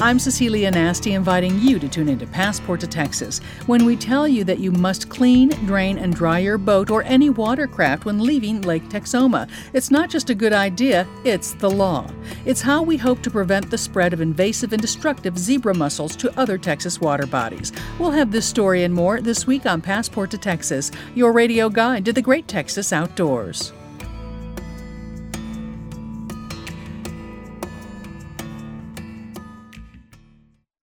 I'm Cecilia Nasty, inviting you to tune into Passport to Texas, when we tell you that you must clean, drain, and dry your boat or any watercraft when leaving Lake Texoma. It's not just a good idea, it's the law. It's how we hope to prevent the spread of invasive and destructive zebra mussels to other Texas water bodies. We'll have this story and more this week on Passport to Texas, your radio guide to the great Texas outdoors.